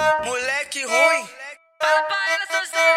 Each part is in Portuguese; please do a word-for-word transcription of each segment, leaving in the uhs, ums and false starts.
Moleque ruim. Fala pra ela, seu Zé.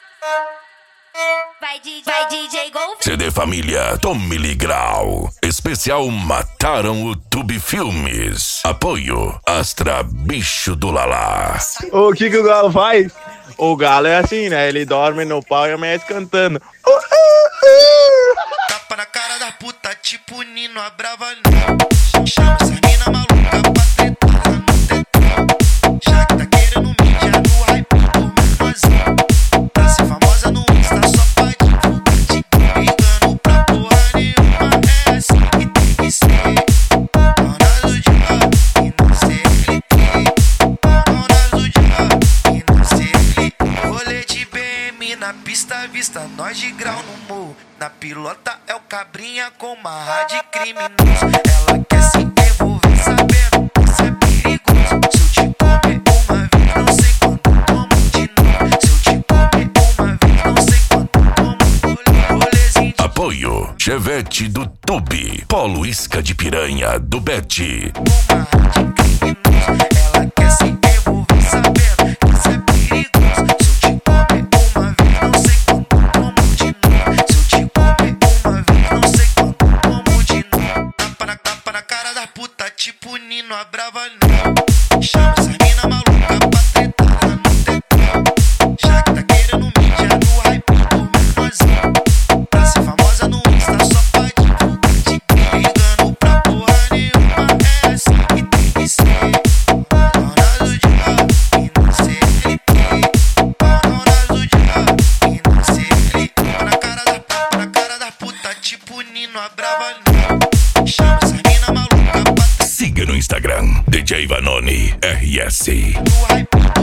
Vai, D J, vai D J Gol. C D Família Tommy Grau. Especial Mataram o Tube Filmes. Apoio Astra Bicho do Lalá. O que que o galo faz? O galo é assim, né? Ele dorme no pau e amanhece cantando. Uh, uh, uh. Tapa na cara da puta, tipo Nino a Brava não. Chama essa mina maluca pra tretar lá no tetão. Já que tá querendo mídia no hype do menorzinho. Pra ser famosa no Insta só pra divulgar de ligando pra porra nenhuma. É assim que tem que ser. Dona do dia e não sei ele ter. Dona do dia e não sei ele ter. Rolê de B M na pista, vista nós de grau no morro. Na pilota é o cabrinha com marra de criminoso. Ela quer se envolver sabendo que isso é perigoso. Se eu te comer uma vez, não sei quando como de novo. Se eu te comer uma vez, não sei quando como rolezinho de Apoio Chevette do Tube. Polo Isca de Piranha do Bete. com marra de criminoso. Ela quer se envolver sabendo que isso é perigoso. Se eu te comer uma vez, não sei quando como de novo. Se eu te comer uma vez, não sei quando como de novo. Tapa na, tapa na cara da puta, tipo Nino a Brava não. Chama essa mina maluca pra tretar lá no tetão. Já que tá querendo mídia no hype do menorzinho. Pra ser famosa no Insta só pra divulgar de ligando pra porra nenhuma. É assim que tem que ser. Dona do dia e não sei ele ter. Dona do dia e não sei ele ter. Tapa na cara da tapa na cara da puta, tipo Nino a Brava não. Chama essa mina maluca pra Siga no Instagram D J Vanoni R S. tretar no hype